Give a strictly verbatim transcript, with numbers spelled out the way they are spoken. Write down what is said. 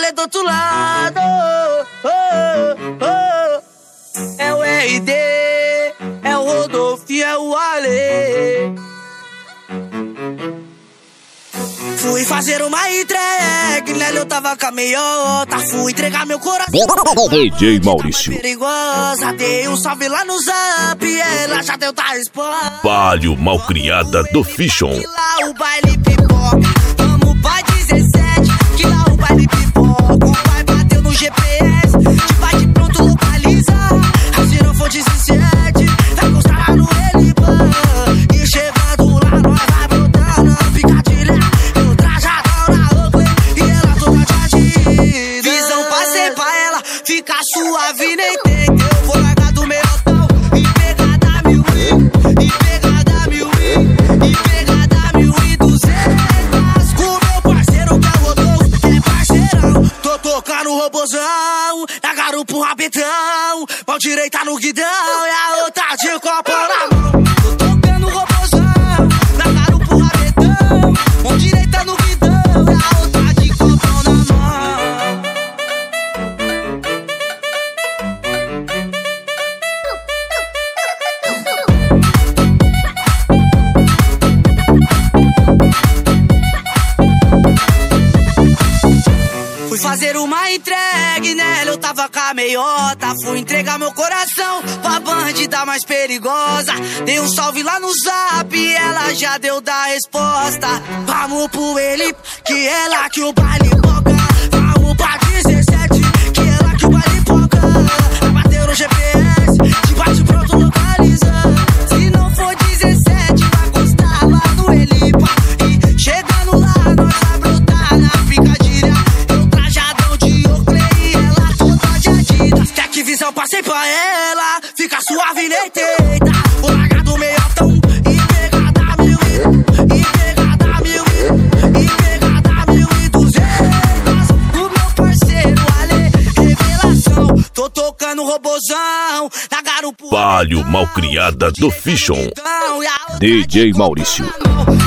rolê do outro lado. Oh, oh, oh. É o R D, é o Rodolfo e é o Ale. Fui fazer uma entrega, nela eu tava com a meiota. Fui entregar meu coração D J Maurício. Perigosa, dei um salve lá no zap, ela já deu tá resposta. Palio malcriada do Fichon. Que lá o baile pipoca, vamos pra dezessete. Que lá o baile pipoca, o pai bateu no G P S. De bate pronto localiza, se não for dezessete, vai encostar lá no Eliban. E chegando lá nós vai botando a picadilha. Eu trajadão na Oakley e ela toda tadinha. Visão passei pra ela, fica suave nem tem. Eu vou largar do meiotão e pegar da mil e, e pegar da mil e, e pegar da mil e duzentas. Com meu parceiro que é o Rodolfo, que é parceirão. Tô tocando o robozão, na garupa o rabetão. Mão direita no guidão e a outra de copo na mão. Tô tocando o robozão, na garupa o rabetão. Mão direita no guidão e a outra de copo na mão. Fui fazer uma entrega, nela eu tava com a meiota. Fui entregar meu coração pra bandida mais perigosa. Dei um salve lá no zap, ela já deu da resposta. Vamos pro ele, que é lá que o baile boca. Vamos pra dezessete, que é lá que o baile boca. Bateu no G P S, de bate pronto localiza. Se não for dezessete, vai encostar lá no Elipa. E chegando lá, nós vai brotar na picadilha. Visão passei pra ela, fica suave nem tenta. Vou largar do meiotão e pegar da mil e, e pegar da mil e, e pegar da mil e duzentas. O meu parceiro Ale, revelação. Tô tocando robozão, na garupa. Palio malcriada do Fichon. D J Maurício.